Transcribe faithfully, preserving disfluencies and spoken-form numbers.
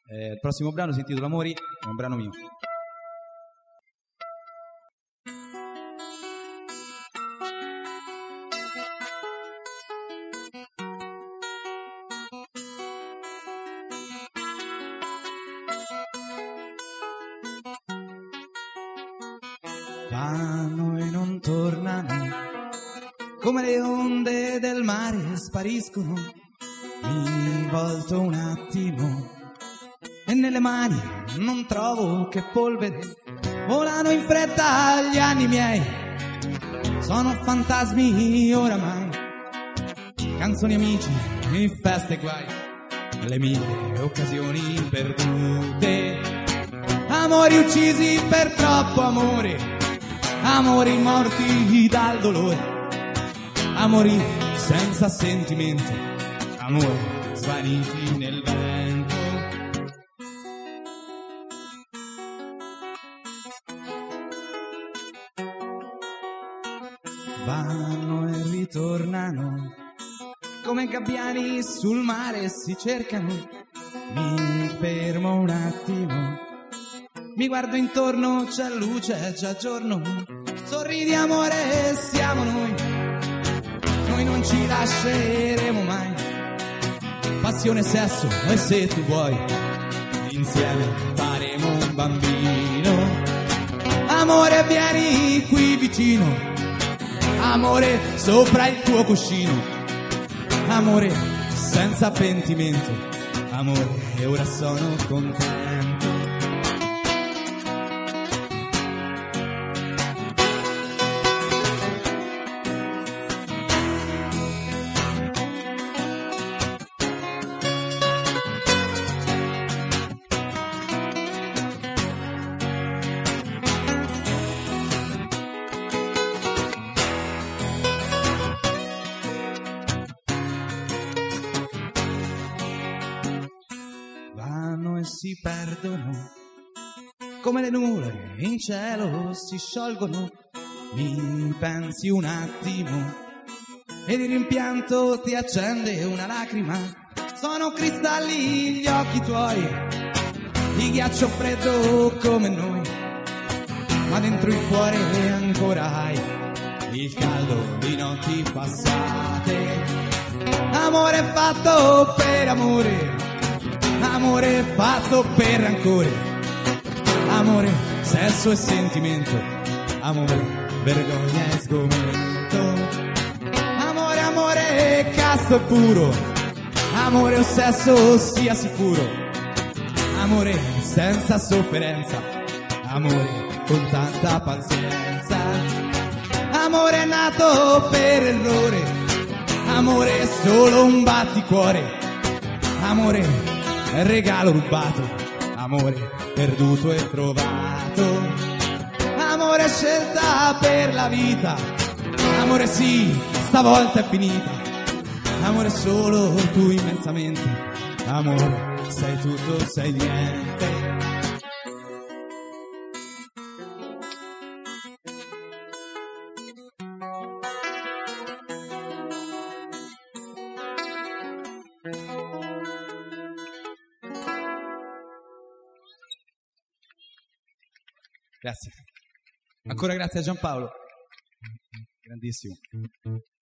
Eh, il prossimo brano si intitola Amori, è un brano mio. Vanno e non tornano, come le onde del mare spariscono. Mi volto un attimo e nelle mani non trovo che polvere. Volano in fretta gli anni miei, sono fantasmi oramai. Canzoni, amici, feste e guai, le mille occasioni perdute. Amori uccisi per troppo amore, amori morti dal dolore, amori senza sentimento, amori svaniti nel vento. Vanno e ritornano, come gabbiani sul mare si cercano. Mi fermo un attimo, mi guardo intorno, c'è luce, c'è giorno. Sorridi amore, siamo noi, noi non ci lasceremo mai. Passione, sesso e se tu vuoi, insieme faremo un bambino. Amore, vieni qui vicino, amore sopra il tuo cuscino, amore senza pentimento, amore e ora sono contento. Si perdono come le nuvole in cielo si sciolgono. Mi pensi un attimo e di rimpianto ti accende una lacrima. Sono cristalli gli occhi tuoi, di ghiaccio freddo come noi, ma dentro il cuore ancora hai il caldo di notti passate. Amore fatto per amore, amore fatto per rancore, amore, sesso e sentimento, amore, vergogna e sgomento. Amore, amore, casto e puro, amore o sesso sia sicuro, amore senza sofferenza, amore con tanta pazienza. Amore nato per errore, amore solo un batticuore, amore regalo rubato, amore perduto e trovato, amore scelta per la vita, amore sì, stavolta è finita, amore solo tu immensamente, amore sei tutto, sei niente. Grazie. Ancora grazie a Giampaolo. Grandissimo.